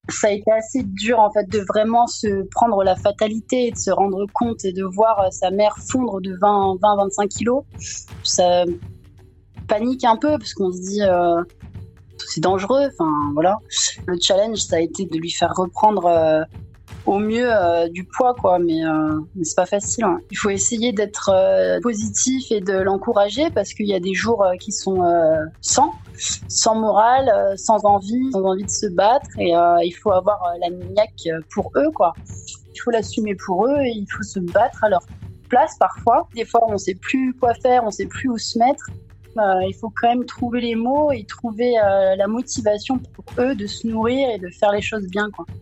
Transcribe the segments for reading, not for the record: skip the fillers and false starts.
Ça a été assez dur en fait de vraiment se prendre la fatalité et de se rendre compte et de voir sa mère fondre de 20-25 kilos. Ça panique un peu parce qu'on se dit c'est dangereux. Enfin voilà. Le challenge ça a été de lui faire reprendre au mieux du poids quoi, mais c'est pas facile. Hein. Il faut essayer d'être positif et de l'encourager parce qu'il y a des jours qui sont sans morale, sans envie de se battre et il faut avoir la niaque pour eux quoi. Il faut l'assumer pour eux et il faut se battre à leur place parfois. Des fois on sait plus quoi faire, on sait plus où se mettre. Il faut quand même trouver les mots et trouver la motivation pour eux de se nourrir et de faire les choses bien quoi.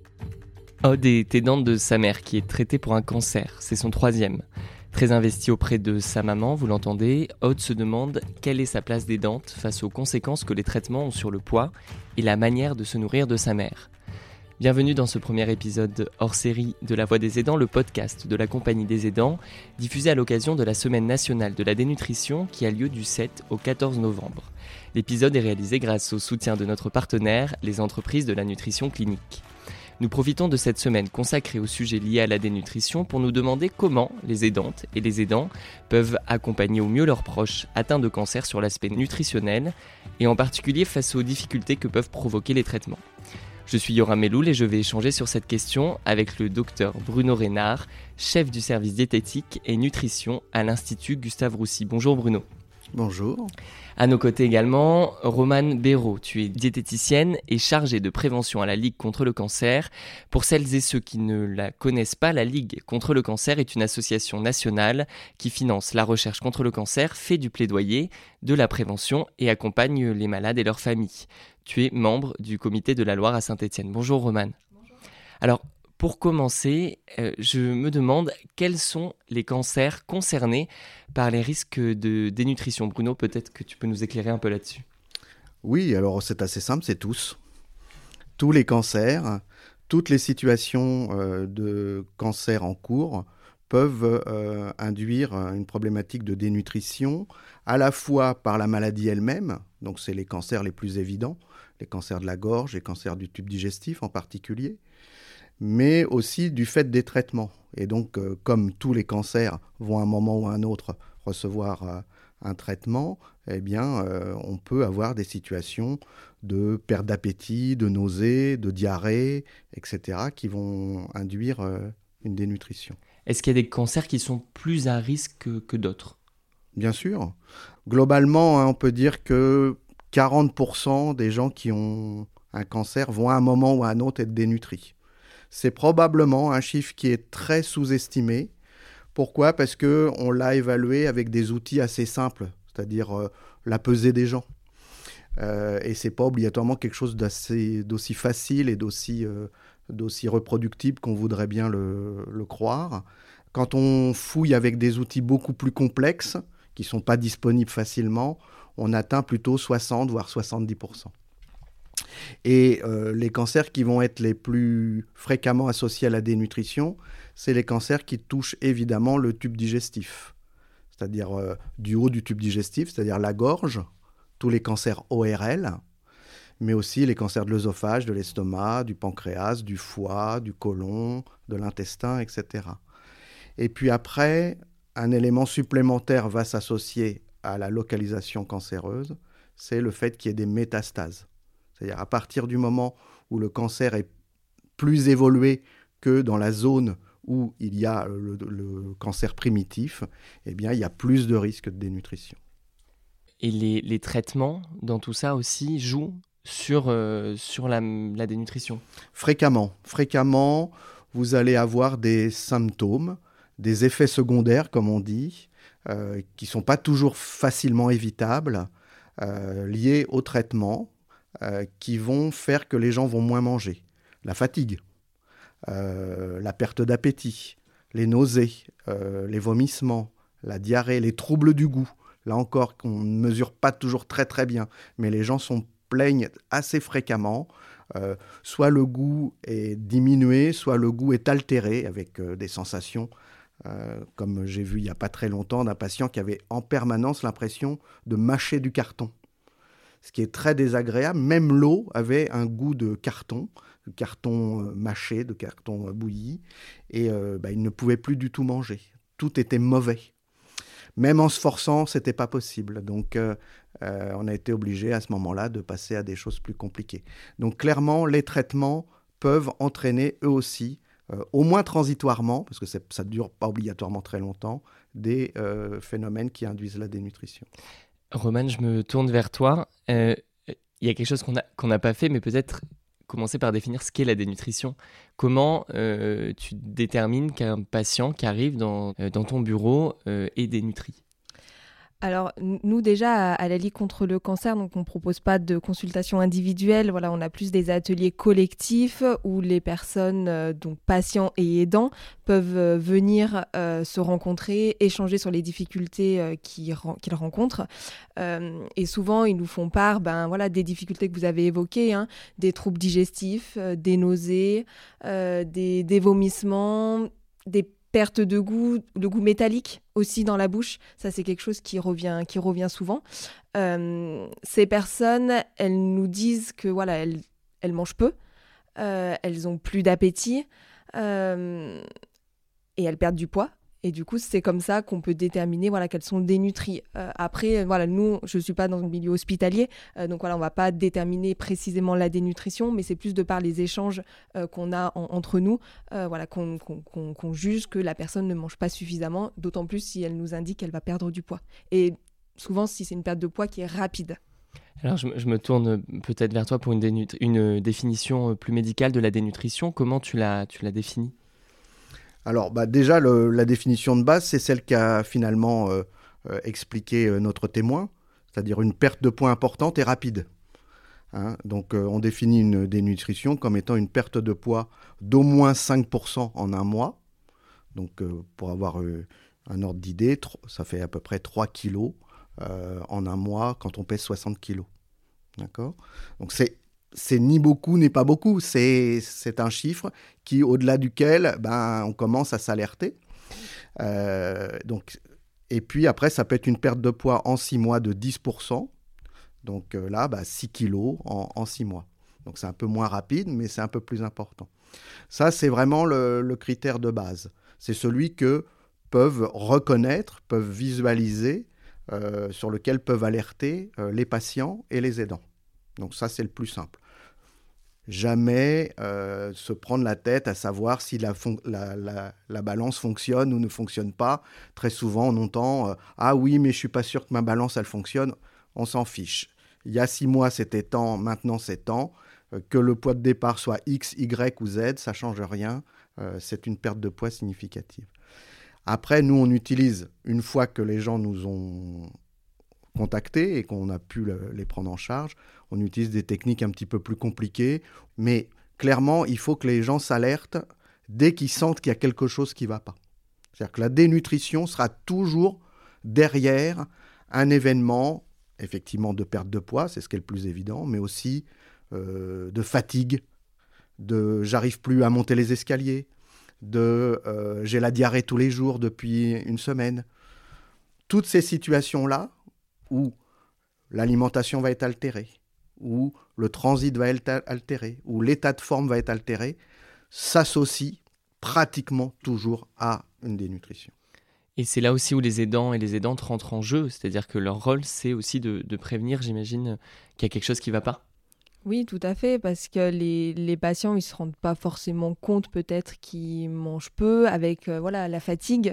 Aude est aidante de sa mère qui est traitée pour un cancer, c'est son 3e. Très investie auprès de sa maman, vous l'entendez, Aude se demande quelle est sa place d'aidante face aux conséquences que les traitements ont sur le poids et la manière de se nourrir de sa mère. Bienvenue dans ce premier épisode hors série de La Voix des Aidants, le podcast de la Compagnie des Aidants, diffusé à l'occasion de la Semaine nationale de la dénutrition qui a lieu du 7 au 14 novembre. L'épisode est réalisé grâce au soutien de notre partenaire, les entreprises de la nutrition clinique. Nous profitons de cette semaine consacrée au sujet lié à la dénutrition pour nous demander comment les aidantes et les aidants peuvent accompagner au mieux leurs proches atteints de cancer sur l'aspect nutritionnel et en particulier face aux difficultés que peuvent provoquer les traitements. Je suis Yoram Meloul et je vais échanger sur cette question avec le docteur Bruno Reynard, chef du service diététique et nutrition à l'Institut Gustave Roussy. Bonjour Bruno. Bonjour. À nos côtés également, Romane Béraud, tu es diététicienne et chargée de prévention à la Ligue contre le cancer. Pour celles et ceux qui ne la connaissent pas, la Ligue contre le cancer est une association nationale qui finance la recherche contre le cancer, fait du plaidoyer, de la prévention et accompagne les malades et leurs familles. Tu es membre du comité de la Loire à Saint-Étienne. Bonjour Romane. Bonjour. Alors, pour commencer, je me demande quels sont les cancers concernés par les risques de dénutrition. Bruno, peut-être que tu peux nous éclairer un peu là-dessus. Oui, alors c'est assez simple, c'est tous. Tous les cancers, toutes les situations de cancer en cours peuvent induire une problématique de dénutrition, à la fois par la maladie elle-même, donc c'est les cancers les plus évidents, les cancers de la gorge, les cancers du tube digestif en particulier, mais aussi du fait des traitements. Et donc, comme tous les cancers vont à un moment ou à un autre recevoir un traitement, eh bien, on peut avoir des situations de perte d'appétit, de nausées, de diarrhée, etc., qui vont induire une dénutrition. Est-ce qu'il y a des cancers qui sont plus à risque que d'autres ? Bien sûr. Globalement, on peut dire que 40% des gens qui ont un cancer vont à un moment ou à un autre être dénutris. C'est probablement un chiffre qui est très sous-estimé. Pourquoi ? Parce qu'on l'a évalué avec des outils assez simples, c'est-à-dire la pesée des gens. Et ce n'est pas obligatoirement quelque chose d'aussi facile et d'aussi reproductible qu'on voudrait bien le croire. Quand on fouille avec des outils beaucoup plus complexes, qui ne sont pas disponibles facilement, on atteint plutôt 60 voire 70%. Et les cancers qui vont être les plus fréquemment associés à la dénutrition, c'est les cancers qui touchent évidemment le tube digestif, c'est-à-dire du haut du tube digestif, c'est-à-dire la gorge, tous les cancers ORL, mais aussi les cancers de l'œsophage, de l'estomac, du pancréas, du foie, du côlon, de l'intestin, etc. Et puis après, un élément supplémentaire va s'associer à la localisation cancéreuse, c'est le fait qu'il y ait des métastases. C'est-à-dire à partir du moment où le cancer est plus évolué que dans la zone où il y a le cancer primitif, eh bien, il y a plus de risques de dénutrition. Et les traitements dans tout ça aussi jouent sur la dénutrition ? Fréquemment, vous allez avoir des symptômes, des effets secondaires, comme on dit, qui ne sont pas toujours facilement évitables, liés au traitement, qui vont faire que les gens vont moins manger. La fatigue, la perte d'appétit, les nausées, les vomissements, la diarrhée, les troubles du goût. Là encore, on ne mesure pas toujours très très bien, mais les gens s'en plaignent assez fréquemment. Soit le goût est diminué, soit le goût est altéré avec des sensations, comme j'ai vu il n'y a pas très longtemps d'un patient qui avait en permanence l'impression de mâcher du carton. ce qui est très désagréable. Même l'eau avait un goût de carton mâché, de carton bouilli, et il ne pouvait plus du tout manger. Tout était mauvais. Même en se forçant, c'était pas possible. Donc, on a été obligé à ce moment-là de passer à des choses plus compliquées. Donc, clairement, les traitements peuvent entraîner eux aussi, au moins transitoirement, parce que ça ne dure pas obligatoirement très longtemps, des phénomènes qui induisent la dénutrition. Romane, je me tourne vers toi. Il y a quelque chose qu'on n'a pas fait, mais peut-être commencer par définir ce qu'est la dénutrition. Comment tu détermines qu'un patient qui arrive dans ton bureau est dénutri ? Alors, nous, déjà, à la Ligue contre le cancer, donc on ne propose pas de consultation individuelle. Voilà, on a plus des ateliers collectifs où les personnes, donc patients et aidants, peuvent venir se rencontrer, échanger sur les difficultés qu'ils rencontrent. Et souvent, ils nous font part des difficultés que vous avez évoquées, hein, des troubles digestifs, des nausées, des vomissements, des perte de goût, le goût métallique aussi dans la bouche. Ça, c'est quelque chose qui revient souvent. Ces personnes, elles nous disent que voilà, elles mangent peu, elles ont plus d'appétit et elles perdent du poids. Et du coup, c'est comme ça qu'on peut déterminer qu'elles sont dénutries. Après, nous, je ne suis pas dans le milieu hospitalier, donc on ne va pas déterminer précisément la dénutrition, mais c'est plus de par les échanges qu'on a entre nous, qu'on juge que la personne ne mange pas suffisamment, d'autant plus si elle nous indique qu'elle va perdre du poids. Et souvent, si c'est une perte de poids qui est rapide. Alors, je me tourne peut-être vers toi pour une définition plus médicale de la dénutrition. Comment tu la définis ? Alors, déjà, la définition de base, c'est celle qu'a finalement expliqué notre témoin, c'est-à-dire une perte de poids importante et rapide. Hein, donc, on définit une dénutrition comme étant une perte de poids d'au moins 5% en un mois. Donc, pour avoir un ordre d'idée, ça fait à peu près 3 kilos en un mois quand on pèse 60 kilos. D'accord ? Donc, c'est ni beaucoup ni pas beaucoup, c'est un chiffre au-delà duquel on commence à s'alerter. Et puis après, ça peut être une perte de poids en 6 mois de 10%. Donc là, 6 kilos en 6 mois. Donc c'est un peu moins rapide, mais c'est un peu plus important. Ça, c'est vraiment le critère de base. C'est celui que peuvent reconnaître, peuvent visualiser, sur lequel peuvent alerter les patients et les aidants. Donc ça, c'est le plus simple. Jamais se prendre la tête à savoir si la balance fonctionne ou ne fonctionne pas. Très souvent, on entend « Ah oui, mais je ne suis pas sûr que ma balance, elle fonctionne ». On s'en fiche. Il y a 6 mois, c'était tant, maintenant, c'est tant. Que le poids de départ soit X, Y ou Z, ça ne change rien. C'est une perte de poids significative. Après, nous, on utilise, une fois que les gens nous ont contactés et qu'on a pu les prendre en charge, on utilise des techniques un petit peu plus compliquées, mais clairement, il faut que les gens s'alertent dès qu'ils sentent qu'il y a quelque chose qui ne va pas. C'est-à-dire que la dénutrition sera toujours derrière un événement, effectivement, de perte de poids, c'est ce qui est le plus évident, mais aussi de fatigue, de j'arrive plus à monter les escaliers, j'ai la diarrhée tous les jours depuis une semaine. Toutes ces situations-là, où l'alimentation va être altérée, où le transit va être altéré, où l'état de forme va être altéré, s'associe pratiquement toujours à une dénutrition. Et c'est là aussi où les aidants et les aidantes rentrent en jeu, c'est-à-dire que leur rôle, c'est aussi de prévenir, j'imagine, qu'il y a quelque chose qui ne va pas. Oui, tout à fait, parce que les patients, ils ne se rendent pas forcément compte peut-être qu'ils mangent peu avec la fatigue.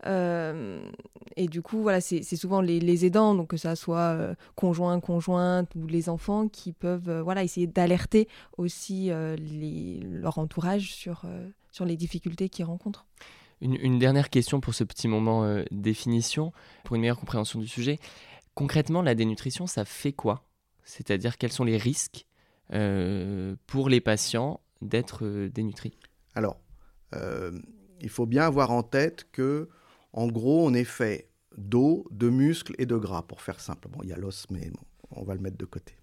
Et du coup, c'est souvent les aidants, donc que ça soit conjoint, conjointe ou les enfants qui peuvent essayer d'alerter aussi leur entourage sur les difficultés qu'ils rencontrent. Une dernière question pour ce petit moment définition, pour une meilleure compréhension du sujet. Concrètement, la dénutrition, ça fait quoi ? C'est-à-dire, quels sont les risques pour les patients d'être dénutris ? Alors, il faut bien avoir en tête que, en gros, on est fait d'eau, de muscles et de gras, pour faire simple. Bon, il y a l'os, mais bon, on va le mettre de côté.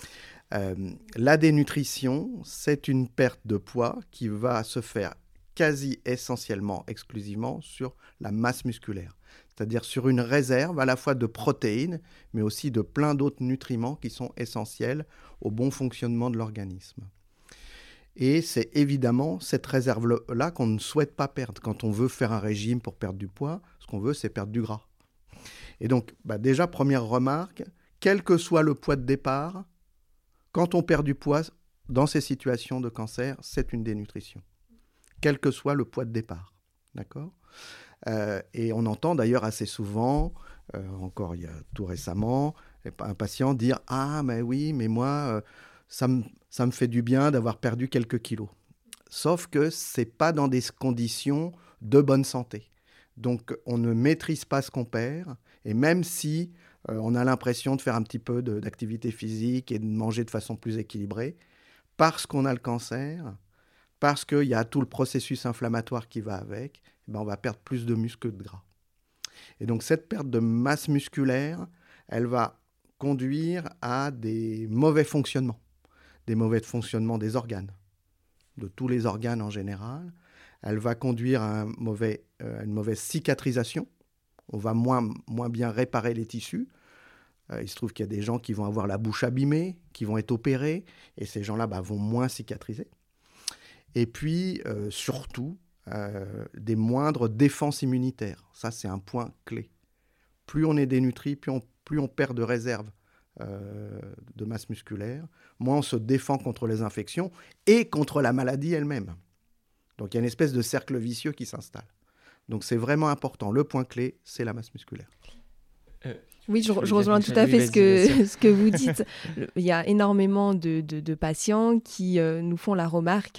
La dénutrition, c'est une perte de poids qui va se faire quasi essentiellement, exclusivement sur la masse musculaire. c'est-à-dire sur une réserve à la fois de protéines, mais aussi de plein d'autres nutriments qui sont essentiels au bon fonctionnement de l'organisme. Et c'est évidemment cette réserve-là qu'on ne souhaite pas perdre. Quand on veut faire un régime pour perdre du poids, ce qu'on veut, c'est perdre du gras. Et donc, déjà, première remarque, quel que soit le poids de départ, quand on perd du poids, dans ces situations de cancer, c'est une dénutrition. Quel que soit le poids de départ. D'accord ? Et on entend d'ailleurs assez souvent, encore il y a tout récemment, un patient dire « Ah, mais oui, mais moi, ça me fait du bien d'avoir perdu quelques kilos. » Sauf que ce n'est pas dans des conditions de bonne santé. Donc, on ne maîtrise pas ce qu'on perd. Et même si on a l'impression de faire un petit peu d'activité physique et de manger de façon plus équilibrée, parce qu'on a le cancer, parce qu'il y a tout le processus inflammatoire qui va avec, on va perdre plus de muscle que de gras. Et donc, cette perte de masse musculaire, elle va conduire à des mauvais fonctionnements des organes, de tous les organes en général. Elle va conduire à une mauvaise cicatrisation. On va moins bien réparer les tissus. Il se trouve qu'il y a des gens qui vont avoir la bouche abîmée, qui vont être opérés, et ces gens-là vont moins cicatriser. Et puis, surtout, des moindres défenses immunitaires. Ça, c'est un point clé. Plus on est dénutri, plus on perd de réserve de masse musculaire, moins on se défend contre les infections et contre la maladie elle-même. Donc, il y a une espèce de cercle vicieux qui s'installe. Donc, c'est vraiment important. Le point clé, c'est la masse musculaire. Oui, je rejoins tout à fait ce que vous dites. Il y a énormément de patients qui nous font la remarque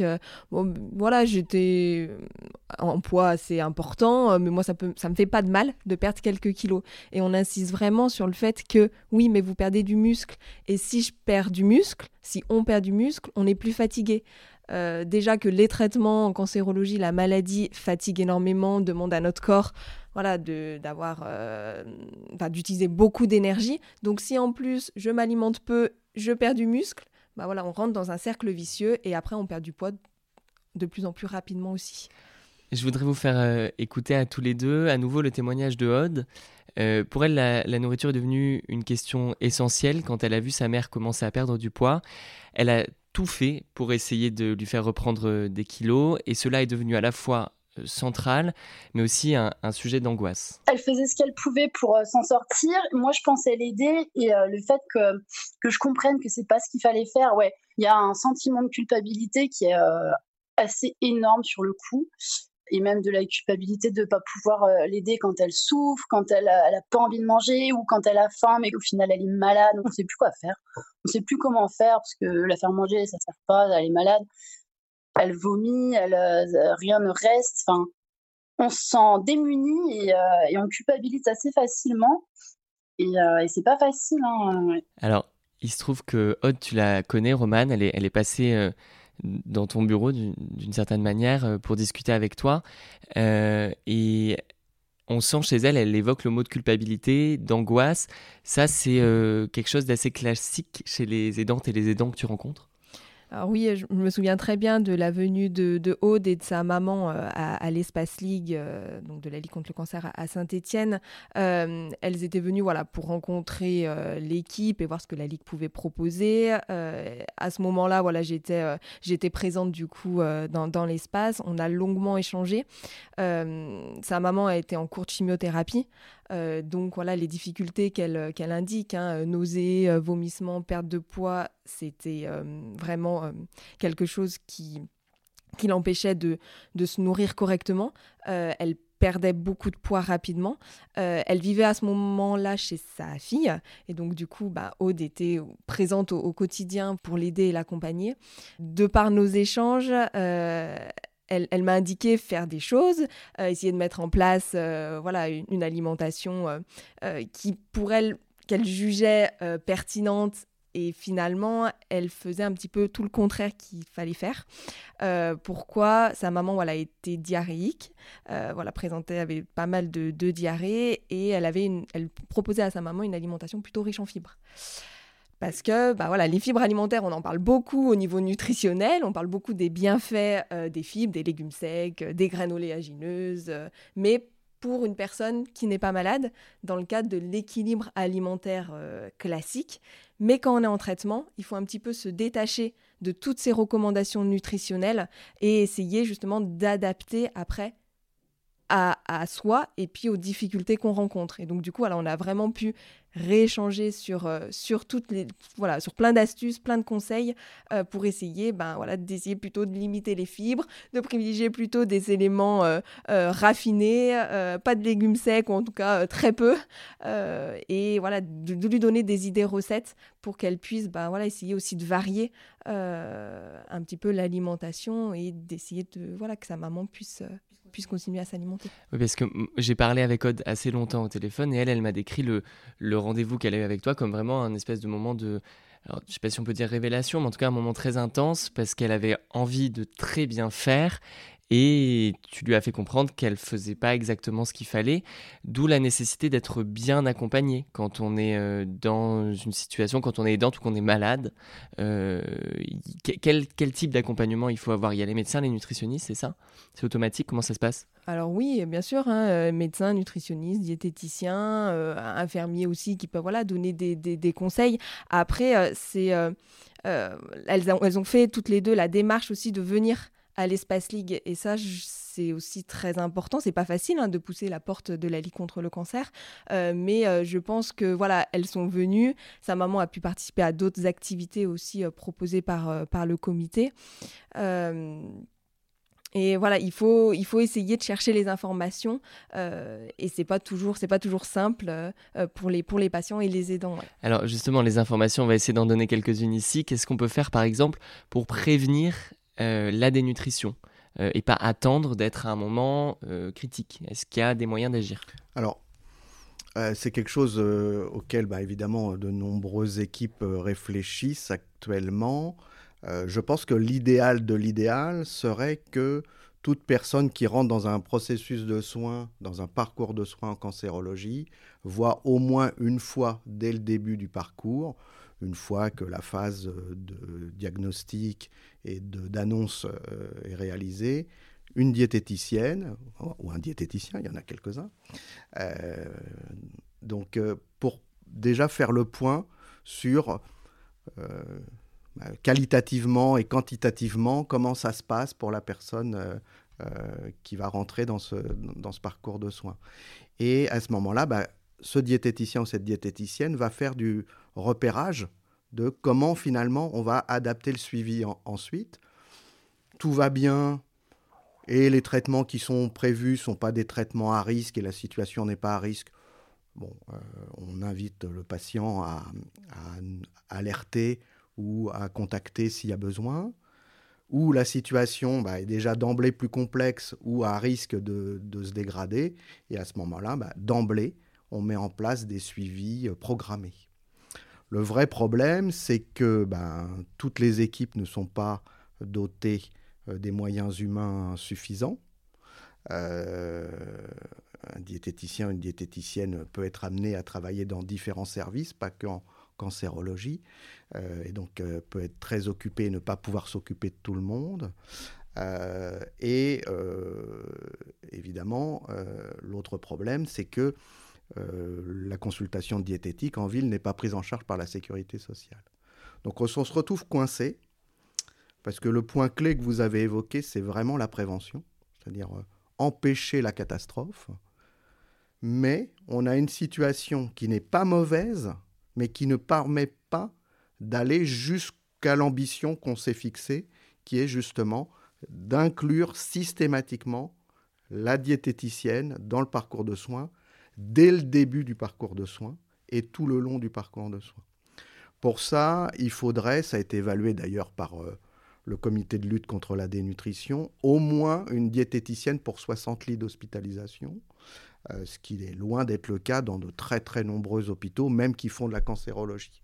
j'étais en poids assez important, mais moi, ça me fait pas de mal de perdre quelques kilos. Et on insiste vraiment sur le fait que, oui, mais vous perdez du muscle. Et si on perd du muscle, on est plus fatigué. Déjà que les traitements en cancérologie, la maladie fatigue énormément, demande à notre corps d'utiliser beaucoup d'énergie. Donc si en plus je m'alimente peu, je perds du muscle, on rentre dans un cercle vicieux et après on perd du poids de plus en plus rapidement aussi. Je voudrais vous faire écouter à tous les deux à nouveau le témoignage de Aude. Pour elle, la nourriture est devenue une question essentielle quand elle a vu sa mère commencer à perdre du poids. Elle a tout fait pour essayer de lui faire reprendre des kilos et cela est devenu à la fois central, mais aussi un sujet d'angoisse. Elle faisait ce qu'elle pouvait pour s'en sortir. Moi, je pensais l'aider et le fait que je comprenne que c'est pas ce qu'il fallait faire, il y a un sentiment de culpabilité qui est assez énorme sur le coup. Et même de la culpabilité de ne pas pouvoir l'aider quand elle souffre, quand elle a pas envie de manger ou quand elle a faim, mais qu'au final elle est malade. On ne sait plus quoi faire. On ne sait plus comment faire parce que la faire manger, ça ne sert pas, elle est malade. Elle vomit, rien ne reste. Enfin, on se sent démuni et on culpabilise assez facilement. Et c'est pas facile. Hein. Alors, il se trouve que Aude, tu la connais, Romane, elle est passée dans ton bureau d'une certaine manière pour discuter avec toi. Et on sent chez elle, elle évoque le mot de culpabilité, d'angoisse. Ça, c'est quelque chose d'assez classique chez les aidantes et les aidants que tu rencontres ? Alors oui, je me souviens très bien de la venue de Aude et de sa maman à l'Espace League, donc de la Ligue contre le cancer à Saint-Étienne. Elles étaient venues pour rencontrer l'équipe et voir ce que la Ligue pouvait proposer. À ce moment-là, j'étais présente du coup dans l'espace. On a longuement échangé. Sa maman a été en cours de chimiothérapie. Donc les difficultés qu'elle indique, nausées, vomissements, perte de poids, c'était vraiment quelque chose qui l'empêchait de se nourrir correctement. Elle perdait beaucoup de poids rapidement. Elle vivait à ce moment-là chez sa fille et donc du coup Aude était présente au quotidien pour l'aider et l'accompagner. De par nos échanges, elle m'a indiqué faire des choses, essayer de mettre en place une alimentation qui, pour elle, qu'elle jugeait pertinente. Et finalement, elle faisait un petit peu tout le contraire qu'il fallait faire. Pourquoi ? Sa maman était diarrhéique, présentait avec pas mal de diarrhée et elle proposait à sa maman une alimentation plutôt riche en fibres. Parce que les fibres alimentaires, on en parle beaucoup au niveau nutritionnel, on parle beaucoup des bienfaits des fibres, des légumes secs, des graines oléagineuses, mais pour une personne qui n'est pas malade, dans le cadre de l'équilibre alimentaire classique. Mais quand on est en traitement, il faut un petit peu se détacher de toutes ces recommandations nutritionnelles et essayer justement d'adapter après à soi et puis aux difficultés qu'on rencontre. Et donc du coup, on a vraiment pu rééchanger sur plein d'astuces, plein de conseils pour essayer d'essayer plutôt de limiter les fibres, de privilégier plutôt des éléments raffinés, pas de légumes secs ou en tout cas très peu, et voilà, de lui donner des idées recettes pour qu'elle puisse essayer aussi de varier un petit peu l'alimentation et d'essayer que sa maman puisse continuer à s'alimenter. Oui, parce que j'ai parlé avec Aude assez longtemps au téléphone et elle m'a décrit le rendez-vous qu'elle a eu avec toi comme vraiment un espèce de moment de, alors, je ne sais pas si on peut dire révélation, mais en tout cas un moment très intense parce qu'elle avait envie de très bien faire et tu lui as fait comprendre qu'elle ne faisait pas exactement ce qu'il fallait, d'où la nécessité d'être bien accompagné quand on est dans une situation, quand on est aidante ou qu'on est malade. Quel type d'accompagnement il faut avoir? Il y a les médecins, les nutritionnistes, c'est ça? C'est automatique? Comment ça se passe? Alors oui, bien sûr, médecins, nutritionnistes, diététiciens, infirmiers aussi qui peuvent donner des conseils. Après, elles ont fait toutes les deux la démarche aussi de venir à l'Espace Ligue. Et ça, c'est aussi très important. C'est pas facile de pousser la porte de la Ligue contre le cancer. Mais je pense que elles sont venues. Sa maman a pu participer à d'autres activités aussi proposées par le comité. Et il faut essayer de chercher les informations et c'est pas toujours simple pour les patients et les aidants. Ouais. Alors justement, les informations, on va essayer d'en donner quelques-unes ici. Qu'est-ce qu'on peut faire par exemple pour prévenir la dénutrition et pas attendre d'être à un moment critique? Est-ce qu'il y a des moyens d'agir? Alors, c'est quelque chose auquel évidemment de nombreuses équipes réfléchissent actuellement. Je pense que l'idéal de l'idéal serait que toute personne qui rentre dans un processus de soins, dans un parcours de soins en cancérologie, voit au moins une fois dès le début du parcours, une fois que la phase de diagnostic et d'annonce est réalisée, une diététicienne ou un diététicien, il y en a quelques-uns, pour déjà faire le point sur qualitativement et quantitativement comment ça se passe pour la personne qui va rentrer dans ce parcours de soins. Et à ce moment-là, ce diététicien ou cette diététicienne va faire du repérage de comment finalement on va adapter le suivi ensuite. Tout va bien et les traitements qui sont prévus ne sont pas des traitements à risque et la situation n'est pas à risque. On invite le patient à alerter ou à contacter s'il y a besoin, ou la situation est déjà d'emblée plus complexe ou à risque de se dégrader, et à ce moment-là, d'emblée, on met en place des suivis programmés. Le vrai problème, c'est que toutes les équipes ne sont pas dotées des moyens humains suffisants. Un diététicien, une diététicienne peut être amené à travailler dans différents services, pas qu'en cancérologie, et donc peut être très occupé et ne pas pouvoir s'occuper de tout le monde. Évidemment, l'autre problème, c'est que la consultation diététique en ville n'est pas prise en charge par la sécurité sociale. Donc on se retrouve coincé, parce que le point clé que vous avez évoqué, c'est vraiment la prévention, c'est-à-dire empêcher la catastrophe. Mais on a une situation qui n'est pas mauvaise, mais qui ne permet pas d'aller jusqu'à l'ambition qu'on s'est fixée, qui est justement d'inclure systématiquement la diététicienne dans le parcours de soins, dès le début du parcours de soins et tout le long du parcours de soins. Pour ça, il faudrait, ça a été évalué d'ailleurs par le comité de lutte contre la dénutrition, au moins une diététicienne pour 60 lits d'hospitalisation, ce qui est loin d'être le cas dans de très très nombreux hôpitaux, même qui font de la cancérologie.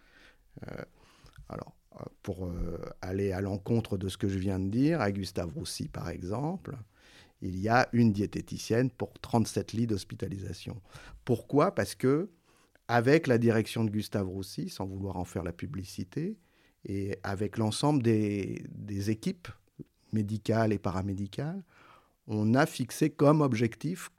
Pour aller à l'encontre de ce que je viens de dire, à Gustave Roussy par exemple, il y a une diététicienne pour 37 lits d'hospitalisation. Pourquoi ? Parce que avec la direction de Gustave Roussy, sans vouloir en faire la publicité, et avec l'ensemble des équipes médicales et paramédicales, on a fixé comme objectif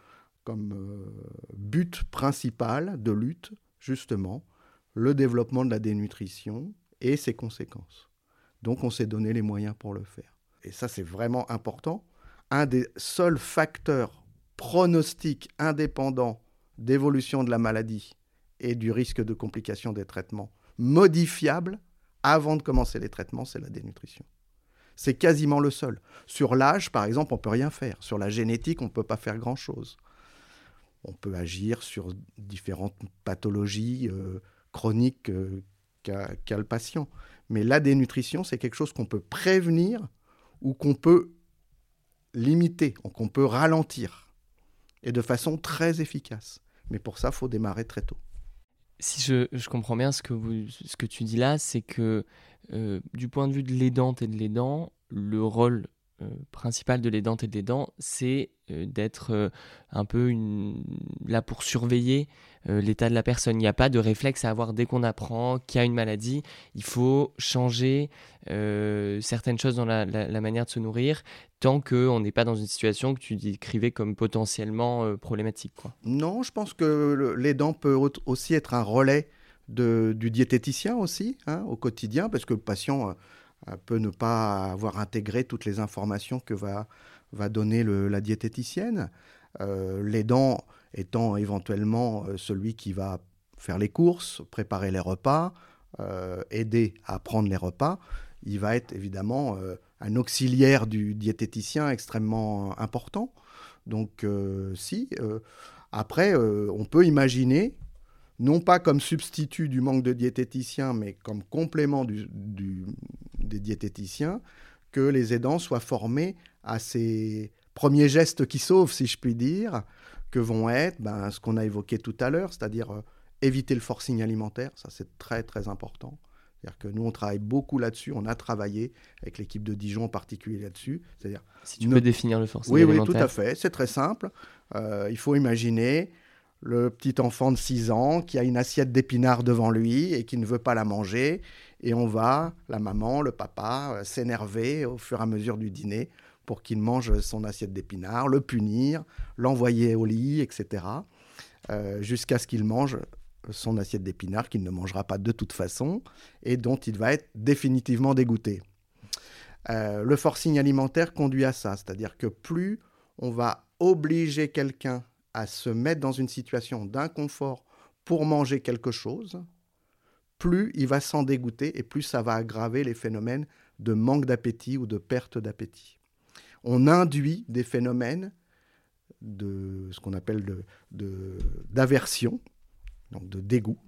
comme but principal de lutte, justement, le développement de la dénutrition et ses conséquences. Donc on s'est donné les moyens pour le faire. Et ça, c'est vraiment important. Un des seuls facteurs pronostiques indépendants d'évolution de la maladie et du risque de complications des traitements modifiables avant de commencer les traitements, c'est la dénutrition. C'est quasiment le seul. Sur l'âge, par exemple, on ne peut rien faire. Sur la génétique, on ne peut pas faire grand-chose. On peut agir sur différentes pathologies chroniques qu'a le patient. Mais la dénutrition, c'est quelque chose qu'on peut prévenir ou qu'on peut limiter, qu'on peut ralentir, et de façon très efficace. Mais pour ça, il faut démarrer très tôt. Si je comprends bien ce que tu dis là, c'est que du point de vue de l'aidante et de l'aidant, le rôle principal de l'aidante et de l'aidant, c'est d'être un peu là pour surveiller l'état de la personne. Il n'y a pas de réflexe à avoir dès qu'on apprend qu'il y a une maladie. Il faut changer certaines choses dans la manière de se nourrir tant qu'on n'est pas dans une situation que tu décrivais comme potentiellement problématique, quoi. Non, je pense que l'aidant peut aussi être un relais du diététicien aussi, au quotidien, parce que le patient peut ne pas avoir intégré toutes les informations que va donner la diététicienne. L'aidant étant éventuellement celui qui va faire les courses, préparer les repas, aider à prendre les repas, il va être évidemment un auxiliaire du diététicien extrêmement important. Donc après, on peut imaginer, non pas comme substitut du manque de diététiciens, mais comme complément des diététiciens, que les aidants soient formés à ces premiers gestes qui sauvent, si je puis dire, que vont être ce qu'on a évoqué tout à l'heure, c'est-à-dire éviter le forcing alimentaire. Ça, c'est très, très important. C'est-à-dire que nous, on travaille beaucoup là-dessus. On a travaillé avec l'équipe de Dijon en particulier là-dessus. C'est-à-dire, si tu peux définir le forcing alimentaire. Oui, tout à fait. C'est très simple. Il faut imaginer le petit enfant de 6 ans qui a une assiette d'épinards devant lui et qui ne veut pas la manger. Et on va, la maman, le papa, s'énerver au fur et à mesure du dîner pour qu'il mange son assiette d'épinards, le punir, l'envoyer au lit, etc. Jusqu'à ce qu'il mange son assiette d'épinards qu'il ne mangera pas de toute façon et dont il va être définitivement dégoûté. Le forcing alimentaire conduit à ça, c'est-à-dire que plus on va obliger quelqu'un à se mettre dans une situation d'inconfort pour manger quelque chose, plus il va s'en dégoûter et plus ça va aggraver les phénomènes de manque d'appétit ou de perte d'appétit. On induit des phénomènes de ce qu'on appelle d'aversion, donc de dégoût,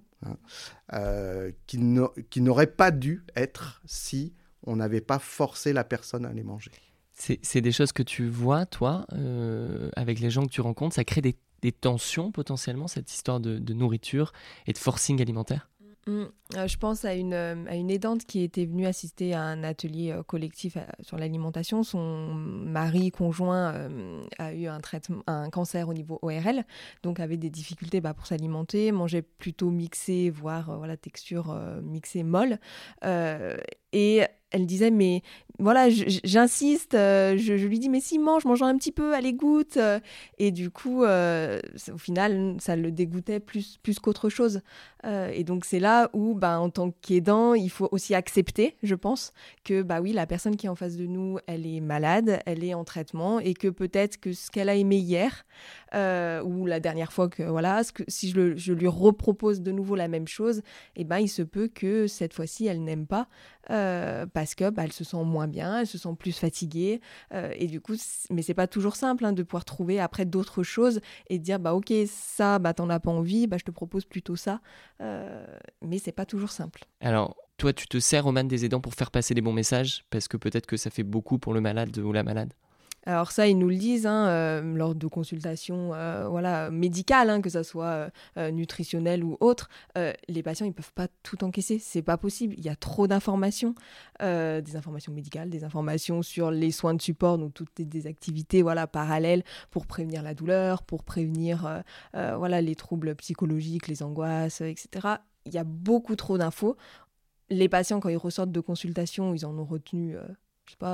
qui n'auraient pas dû être si on n'avait pas forcé la personne à les manger. C'est des choses que tu vois, toi, avec les gens que tu rencontres, ça crée des tensions potentiellement, cette histoire de nourriture et de forcing alimentaire? Je pense à une aidante qui était venue assister à un atelier collectif sur l'alimentation. Son mari conjoint a eu un cancer au niveau ORL, donc avait des difficultés pour s'alimenter, mangeait plutôt mixé, voire texture mixée molle. Et elle disait, mais voilà, j'insiste, je lui dis, mais si, mange un petit peu, allez, goûte. Et du coup, au final, ça le dégoûtait plus qu'autre chose. Et donc, c'est là où, en tant qu'aidant, il faut aussi accepter, je pense, que, oui, la personne qui est en face de nous, elle est malade, elle est en traitement, et que peut-être que ce qu'elle a aimé hier, ou la dernière fois, si je lui repropose de nouveau la même chose, il se peut que cette fois-ci, elle n'aime pas, parce que elle se sent moins bien, elle se sent plus fatiguée, et du coup, mais c'est pas toujours simple de pouvoir trouver après d'autres choses et dire ok, ça, t'en as pas envie, je te propose plutôt ça, mais c'est pas toujours simple. Alors, toi, tu te sers, Romane, des aidants pour faire passer les bons messages, parce que peut-être que ça fait beaucoup pour le malade ou la malade. Alors ça, ils nous le disent lors de consultations médicales, que ça soit nutritionnelles ou autres. Les patients, ils peuvent pas tout encaisser, c'est pas possible. Il y a trop d'informations, des informations médicales, des informations sur les soins de support, donc toutes des activités parallèles pour prévenir la douleur, pour prévenir les troubles psychologiques, les angoisses, etc. Il y a beaucoup trop d'infos. Les patients, quand ils ressortent de consultation, ils en ont retenu,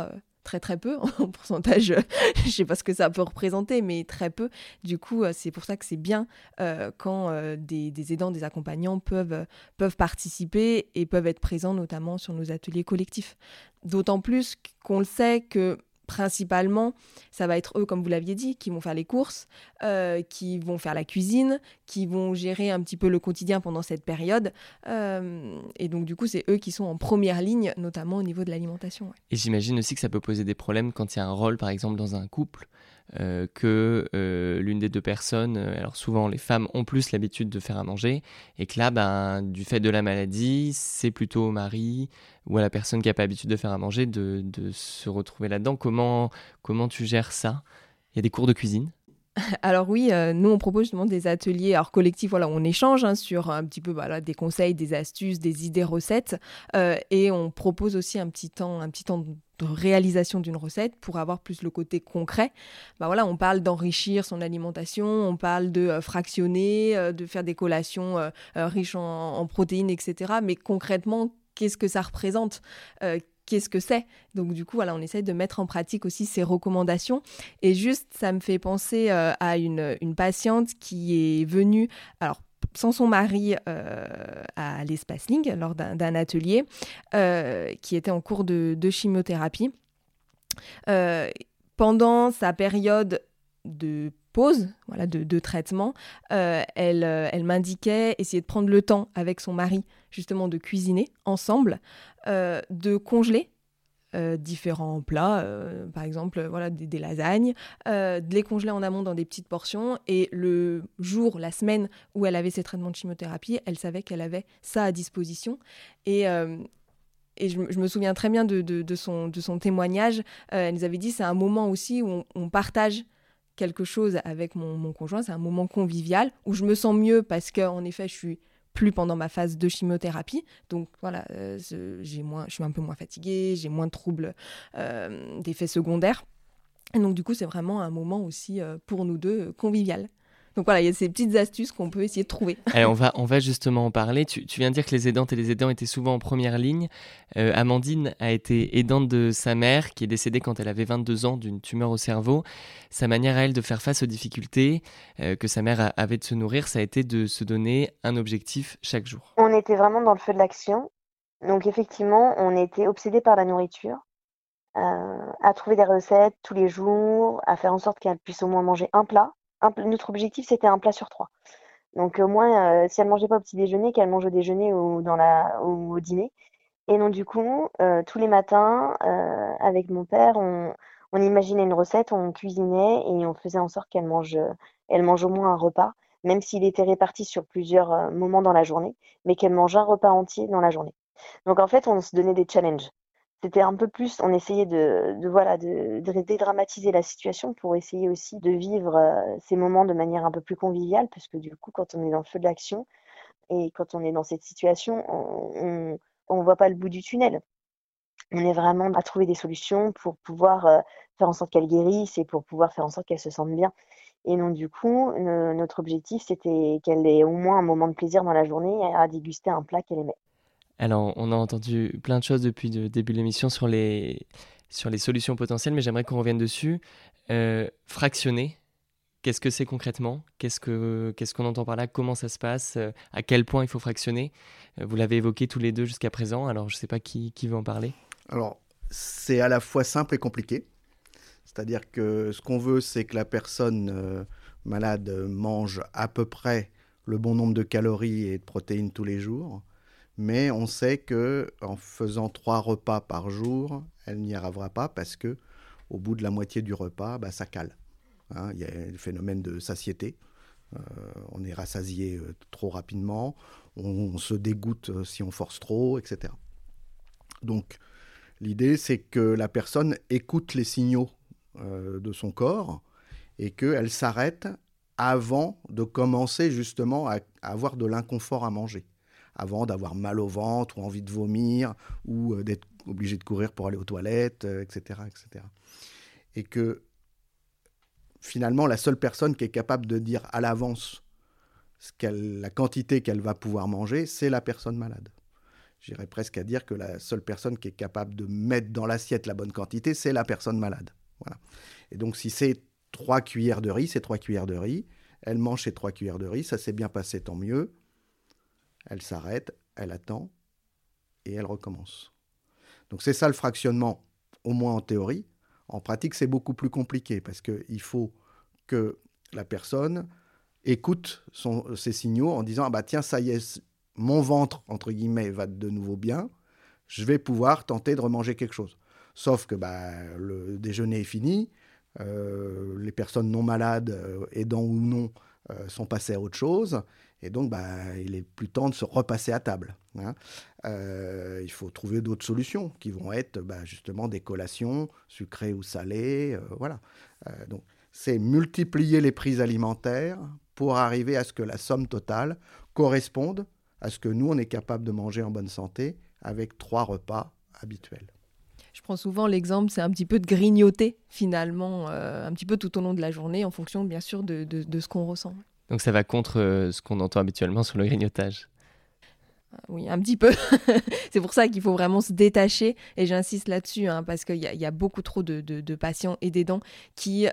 très très peu, en pourcentage, je ne sais pas ce que ça peut représenter, mais très peu. Du coup, c'est pour ça que c'est bien quand des aidants, des accompagnants peuvent participer et peuvent être présents notamment sur nos ateliers collectifs. D'autant plus qu'on le sait que principalement, ça va être eux, comme vous l'aviez dit, qui vont faire les courses, qui vont faire la cuisine, qui vont gérer un petit peu le quotidien pendant cette période. Et donc, du coup, c'est eux qui sont en première ligne, notamment au niveau de l'alimentation. Ouais. Et j'imagine aussi que ça peut poser des problèmes quand il y a un rôle, par exemple, dans un couple, que l'une des deux personnes, alors souvent les femmes ont plus l'habitude de faire à manger, et que là, du fait de la maladie, c'est plutôt au mari ou à la personne qui n'a pas l'habitude de faire à manger de se retrouver là-dedans. Comment tu gères ça ? Il y a des cours de cuisine ? Alors oui, nous on propose justement des ateliers collectifs, voilà, on échange sur un petit peu des conseils, des astuces, des idées recettes, et on propose aussi un petit temps de réalisation d'une recette pour avoir plus le côté concret. On parle d'enrichir son alimentation, on parle de fractionner, de faire des collations riches en protéines, etc. Mais concrètement, qu'est-ce que ça représente ? Qu'est-ce que c'est ? Donc du coup, on essaie de mettre en pratique aussi ces recommandations. Et juste, ça me fait penser à une patiente qui est venue, alors sans son mari, à l'Espace Link lors d'un atelier qui était en cours de chimiothérapie. Pendant sa période de pause, de traitement, elle m'indiquait essayer de prendre le temps avec son mari, justement de cuisiner ensemble, de congeler différents plats, par exemple des lasagnes, de les congeler en amont dans des petites portions, et le jour, la semaine où elle avait ses traitements de chimiothérapie, elle savait qu'elle avait ça à disposition. Et je me souviens très bien de son témoignage. Elle nous avait dit c'est un moment aussi où on partage quelque chose avec mon conjoint, c'est un moment convivial où je me sens mieux parce qu'en effet, je suis plus pendant ma phase de chimiothérapie. Donc je suis un peu moins fatiguée, j'ai moins de troubles d'effets secondaires. Et donc du coup, c'est vraiment un moment aussi pour nous deux convivial. Donc il y a ces petites astuces qu'on peut essayer de trouver. Alors, on va justement en parler. Tu viens de dire que les aidantes et les aidants étaient souvent en première ligne. Amandine a été aidante de sa mère, qui est décédée quand elle avait 22 ans d'une tumeur au cerveau. Sa manière à elle de faire face aux difficultés que sa mère avait de se nourrir, ça a été de se donner un objectif chaque jour. On était vraiment dans le feu de l'action. Donc effectivement, on était obsédés par la nourriture, à trouver des recettes tous les jours, à faire en sorte qu'elle puisse au moins manger un plat. Notre objectif, c'était un plat sur 3. Donc au moins, si elle mangeait pas au petit déjeuner, qu'elle mange au déjeuner ou au dîner. Et donc du coup, tous les matins, avec mon père, on imaginait une recette, on cuisinait et on faisait en sorte qu'elle mange au moins un repas, même s'il était réparti sur plusieurs moments dans la journée, mais qu'elle mange un repas entier dans la journée. Donc en fait, on se donnait des challenges. C'était un peu plus, on essayait de dédramatiser la situation pour essayer aussi de vivre ces moments de manière un peu plus conviviale, parce que du coup, quand on est dans le feu de l'action et quand on est dans cette situation, on voit pas le bout du tunnel. On est vraiment à trouver des solutions pour pouvoir faire en sorte qu'elle guérisse et pour pouvoir faire en sorte qu'elle se sente bien. Et donc du coup, notre objectif, c'était qu'elle ait au moins un moment de plaisir dans la journée à déguster un plat qu'elle aimait. Alors, on a entendu plein de choses depuis le début de l'émission sur les solutions potentielles, mais j'aimerais qu'on revienne dessus. Fractionner, qu'est-ce que c'est concrètement ? Qu'est-ce qu'on entend par là ? Comment ça se passe ? À quel point il faut fractionner ? Vous l'avez évoqué tous les deux jusqu'à présent, alors je ne sais pas qui veut en parler. Alors, c'est à la fois simple et compliqué. C'est-à-dire que ce qu'on veut, c'est que la personne malade mange à peu près le bon nombre de calories et de protéines tous les jours. Mais on sait qu'en faisant 3 repas par jour, elle n'y arrivera pas parce qu'au bout de la moitié du repas, ça cale. Il y a le phénomène de satiété. On est rassasié trop rapidement. On se dégoûte si on force trop, etc. Donc, l'idée, c'est que la personne écoute les signaux de son corps et qu'elle s'arrête avant de commencer justement à avoir de l'inconfort à manger, avant d'avoir mal au ventre ou envie de vomir ou d'être obligé de courir pour aller aux toilettes, etc., etc. Et que finalement, la seule personne qui est capable de dire à l'avance la quantité qu'elle va pouvoir manger, c'est la personne malade. J'irais presque à dire que la seule personne qui est capable de mettre dans l'assiette la bonne quantité, c'est la personne malade. Voilà. Et donc, si c'est 3 cuillères de riz, c'est 3 cuillères de riz. Elle mange ses 3 cuillères de riz, ça s'est bien passé, tant mieux. Elle s'arrête, elle attend et elle recommence. Donc, c'est ça le fractionnement, au moins en théorie. En pratique, c'est beaucoup plus compliqué parce qu'il faut que la personne écoute ses signaux en disant « Ah bah tiens, ça y est, mon ventre, entre guillemets, va de nouveau bien, je vais pouvoir tenter de remanger quelque chose. » Sauf que le déjeuner est fini, les personnes non malades, aidants ou non, sont passées à autre chose, et donc il est plus temps de se repasser à table. Hein. Il faut trouver d'autres solutions qui vont être justement des collations sucrées ou salées. Voilà. Donc, c'est multiplier les prises alimentaires pour arriver à ce que la somme totale corresponde à ce que nous, on est capable de manger en bonne santé avec 3 repas habituels. Je prends souvent l'exemple, c'est un petit peu de grignoter finalement, un petit peu tout au long de la journée, en fonction bien sûr de ce qu'on ressent. Donc ça va contre ce qu'on entend habituellement sur le grignotage. Oui, un petit peu. C'est pour ça qu'il faut vraiment se détacher, et j'insiste là-dessus, parce qu'il y a beaucoup trop de patients et d'aidants qui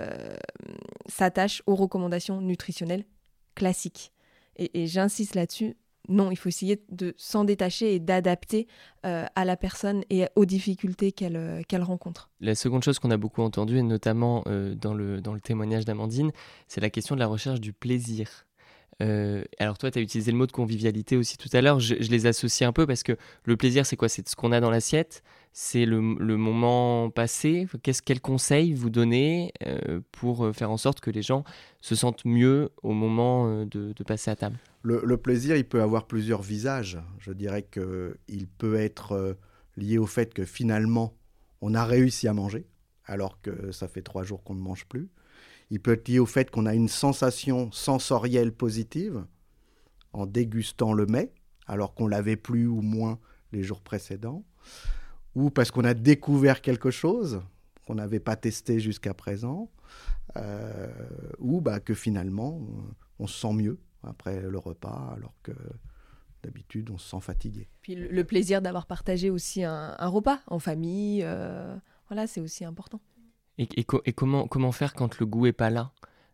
s'attachent aux recommandations nutritionnelles classiques. Et j'insiste là-dessus, non, il faut essayer de s'en détacher et d'adapter à la personne et aux difficultés qu'elle rencontre. La seconde chose qu'on a beaucoup entendue, et notamment dans le témoignage d'Amandine, c'est la question de la recherche du plaisir. Alors toi, tu as utilisé le mot de convivialité aussi tout à l'heure. Je les associe un peu parce que le plaisir, c'est quoi ? C'est ce qu'on a dans l'assiette, c'est le moment passé. Quels conseils vous donnez pour faire en sorte que les gens se sentent mieux au moment de passer à table ? Le plaisir, il peut avoir plusieurs visages. Je dirais qu'il peut être lié au fait que finalement, on a réussi à manger, alors que ça fait 3 jours qu'on ne mange plus. Il peut être lié au fait qu'on a une sensation sensorielle positive en dégustant le mets, alors qu'on l'avait plus ou moins les jours précédents, ou parce qu'on a découvert quelque chose qu'on n'avait pas testé jusqu'à présent, ou que finalement, on se sent mieux après le repas, alors que d'habitude, on se sent fatigué. Puis le plaisir d'avoir partagé aussi un repas en famille, voilà, c'est aussi important. Et comment faire quand le goût est pas là ?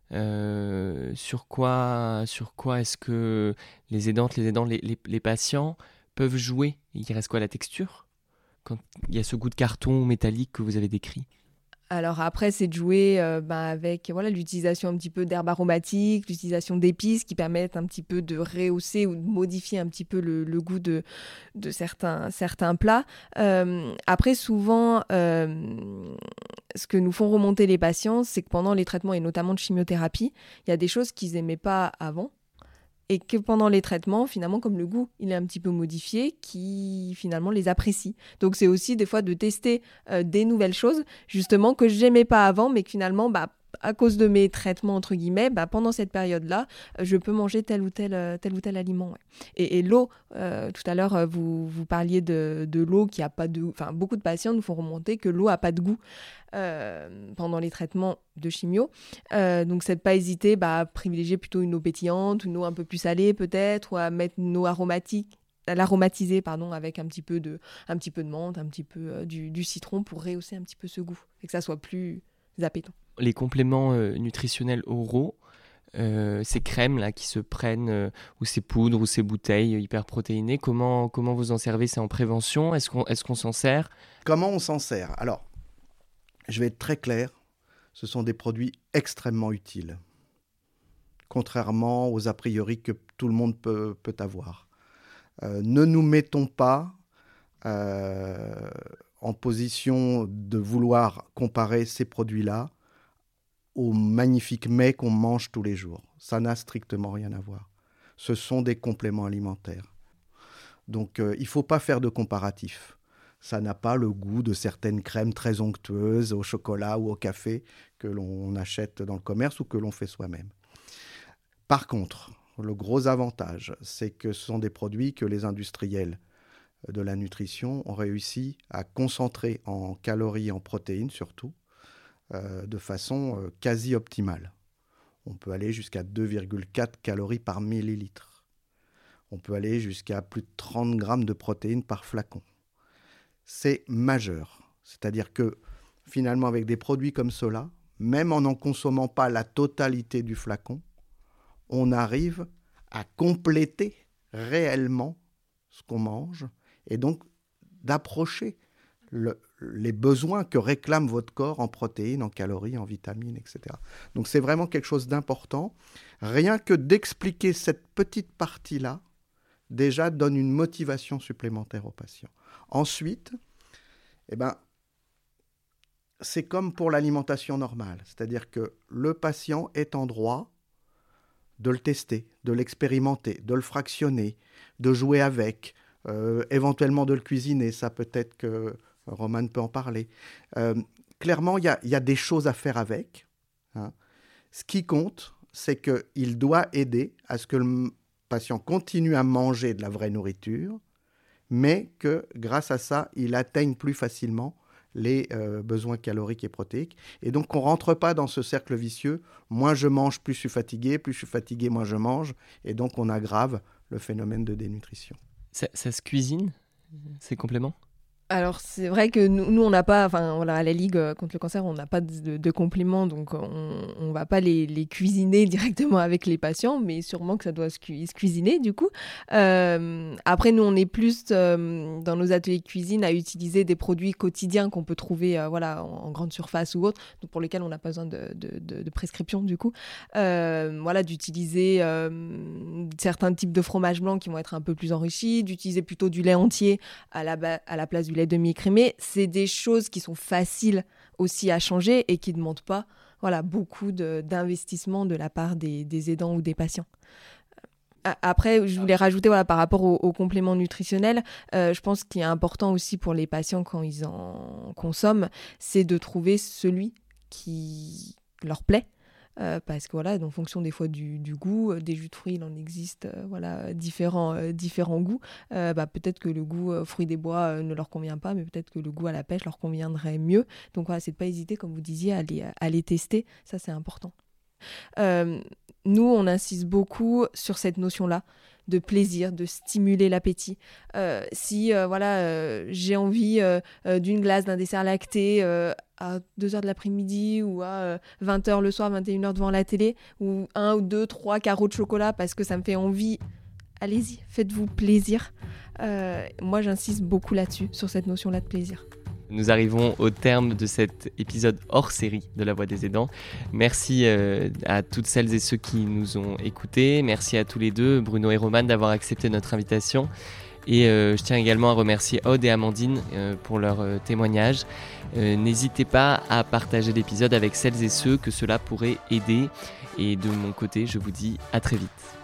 Sur quoi est-ce que les aidantes, les aidants, les patients peuvent jouer ? Il reste quoi, la texture ? Quand il y a ce goût de carton métallique que vous avez décrit ? Alors après, c'est de jouer avec l'utilisation un petit peu d'herbes aromatiques, l'utilisation d'épices qui permettent un petit peu de rehausser ou de modifier un petit peu le goût de certains plats. Après, souvent, ce que nous font remonter les patients, c'est que pendant les traitements, et notamment de chimiothérapie, il y a des choses qu'ils n'aimaient pas avant. Et que pendant les traitements, finalement, comme le goût, il est un petit peu modifié, qui finalement les apprécie. Donc c'est aussi des fois de tester des nouvelles choses, justement, que j'aimais pas avant, mais que finalement, à cause de mes traitements, entre guillemets, pendant cette période-là, je peux manger tel ou tel aliment. Ouais. Et l'eau, tout à l'heure, vous parliez de l'eau qui a pas de... Enfin, beaucoup de patients nous font remonter que l'eau a pas de goût pendant les traitements de chimio. Donc, c'est de pas hésiter à privilégier plutôt une eau pétillante, une eau un peu plus salée peut-être, ou à mettre une eau aromatique, à l'aromatiser avec un petit peu de menthe, un petit peu du citron pour rehausser un petit peu ce goût et que ça soit plus appétant. Les compléments nutritionnels oraux, ces crèmes là qui se prennent, ou ces poudres ou ces bouteilles hyperprotéinées, comment vous en servez ? C'est en prévention ? Est-ce qu'on s'en sert ? Comment on s'en sert ? Alors, je vais être très clair, ce sont des produits extrêmement utiles, contrairement aux a priori que tout le monde peut avoir. Ne nous mettons pas en position de vouloir comparer ces produits-là aux magnifiques mets qu'on mange tous les jours. Ça n'a strictement rien à voir. Ce sont des compléments alimentaires. Donc, il ne faut pas faire de comparatif. Ça n'a pas le goût de certaines crèmes très onctueuses au chocolat ou au café que l'on achète dans le commerce ou que l'on fait soi-même. Par contre, le gros avantage, c'est que ce sont des produits que les industriels de la nutrition ont réussi à concentrer en calories et en protéines surtout, de façon quasi optimale. On peut aller jusqu'à 2,4 calories par millilitre. On peut aller jusqu'à plus de 30 grammes de protéines par flacon. C'est majeur. C'est-à-dire que finalement, avec des produits comme cela, même en n'en consommant pas la totalité du flacon, on arrive à compléter réellement ce qu'on mange et donc d'approcher les besoins que réclame votre corps en protéines, en calories, en vitamines, etc. Donc c'est vraiment quelque chose d'important. Rien que d'expliquer cette petite partie-là, déjà donne une motivation supplémentaire aux patients. Ensuite, c'est comme pour l'alimentation normale, c'est-à-dire que le patient est en droit de le tester, de l'expérimenter, de le fractionner, de jouer avec, éventuellement de le cuisiner. Ça peut-être que Romane peut en parler. Clairement, il y a des choses à faire avec. Hein. Ce qui compte, c'est qu'il doit aider à ce que le patient continue à manger de la vraie nourriture, mais que grâce à ça, il atteigne plus facilement les besoins caloriques et protéiques. Et donc, on ne rentre pas dans ce cercle vicieux. Moins je mange, plus je suis fatigué, moins je mange. Et donc, on aggrave le phénomène de dénutrition. Ça se cuisine, ces compléments ? Alors, c'est vrai que nous on n'a pas, à la Ligue contre le cancer, on n'a pas de compléments, donc on ne va pas les cuisiner directement avec les patients, mais sûrement que ça doit se cuisiner, du coup. Après, nous, on est plus dans nos ateliers de cuisine à utiliser des produits quotidiens qu'on peut trouver en grande surface ou autre, donc pour lesquels on n'a pas besoin de prescription, du coup. D'utiliser certains types de fromages blancs qui vont être un peu plus enrichis, d'utiliser plutôt du lait entier à la place du lait demi-écrémé. C'est des choses qui sont faciles aussi à changer et qui ne demandent pas beaucoup d'investissement de la part des aidants ou des patients. Après, je voulais rajouter par rapport aux compléments nutritionnels, je pense qu'il est important aussi pour les patients quand ils en consomment, c'est de trouver celui qui leur plaît. Parce que en fonction des fois du goût, des jus de fruits, il en existe différents goûts. Peut-être que le goût fruits des bois ne leur convient pas, mais peut-être que le goût à la pêche leur conviendrait mieux. Donc c'est de pas hésiter, comme vous disiez, à les tester. Ça, c'est important. Nous, on insiste beaucoup sur cette notion-là de plaisir, de stimuler l'appétit. Si j'ai envie d'une glace, d'un dessert lacté à 2h de l'après-midi ou à 20h le soir, 21h devant la télé, ou 1 ou 2, 3 carreaux de chocolat parce que ça me fait envie, allez-y, faites-vous plaisir. Moi, j'insiste beaucoup là-dessus, sur cette notion-là de plaisir. Nous arrivons au terme de cet épisode hors série de La Voix des Aidants. Merci à toutes celles et ceux qui nous ont écoutés. Merci à tous les deux, Bruno et Romane, d'avoir accepté notre invitation. Et je tiens également à remercier Aude et Amandine pour leur témoignage. N'hésitez pas à partager l'épisode avec celles et ceux que cela pourrait aider. Et de mon côté, je vous dis à très vite.